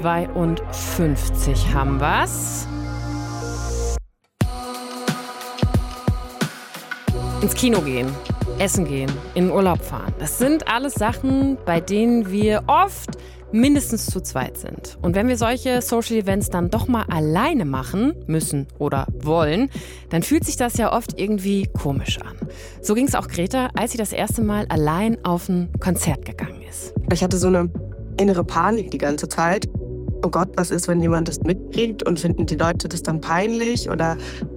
52 haben wir's. Ins Kino gehen, essen gehen, in den Urlaub fahren. Das sind alles Sachen, bei denen wir oft mindestens zu zweit sind. Und wenn wir solche Social Events dann doch mal alleine machen müssen oder wollen, dann fühlt sich das ja oft irgendwie komisch an. So ging es auch Greta, als sie das erste Mal allein auf ein Konzert gegangen ist. Ich hatte so eine innere Panik die ganze Zeit. Oh Gott, was ist, wenn jemand das mitkriegt und finden die Leute das dann peinlich oder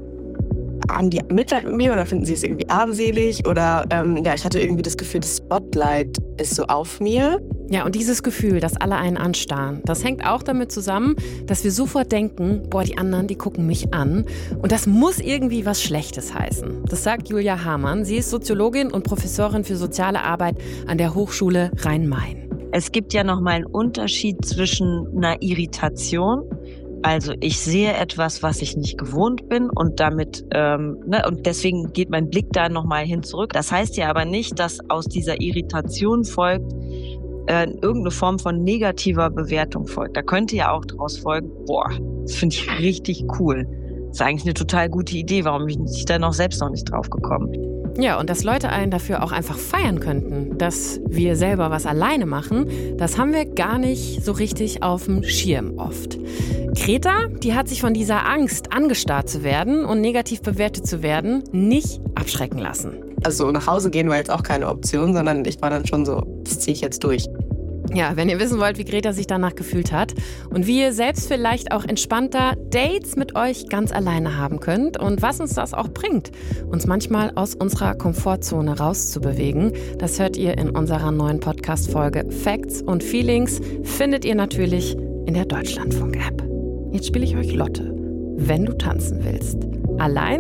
haben die Mitleid mit mir oder finden sie es irgendwie armselig oder ich hatte irgendwie das Gefühl, das Spotlight ist so auf mir. Ja, und dieses Gefühl, dass alle einen anstarren, das hängt auch damit zusammen, dass wir sofort denken, boah, die anderen, die gucken mich an. Und das muss irgendwie was Schlechtes heißen. Das sagt Julia Hamann. Sie ist Soziologin und Professorin für soziale Arbeit an der Hochschule Rhein-Main. Es gibt ja nochmal einen Unterschied zwischen einer Irritation. Also ich sehe etwas, was ich nicht gewohnt bin und damit und deswegen geht mein Blick da nochmal hin zurück. Das heißt ja aber nicht, dass aus dieser Irritation folgt, irgendeine Form von negativer Bewertung folgt. Da könnte ja auch daraus folgen, boah, das finde ich richtig cool. Das ist eigentlich eine total gute Idee, warum bin ich da selbst noch nicht drauf gekommen? Ja, und dass Leute einen dafür auch einfach feiern könnten, dass wir selber was alleine machen, das haben wir gar nicht so richtig auf dem Schirm oft. Greta, die hat sich von dieser Angst, angestarrt zu werden und negativ bewertet zu werden, nicht abschrecken lassen. Also nach Hause gehen war jetzt auch keine Option, sondern ich war dann schon so, das ziehe ich jetzt durch. Ja, wenn ihr wissen wollt, wie Greta sich danach gefühlt hat und wie ihr selbst vielleicht auch entspannter Dates mit euch ganz alleine haben könnt und was uns das auch bringt, uns manchmal aus unserer Komfortzone rauszubewegen, das hört ihr in unserer neuen Podcast-Folge Facts und Feelings, findet ihr natürlich in der Deutschlandfunk-App. Jetzt spiele ich euch Lotte, wenn du tanzen willst. Allein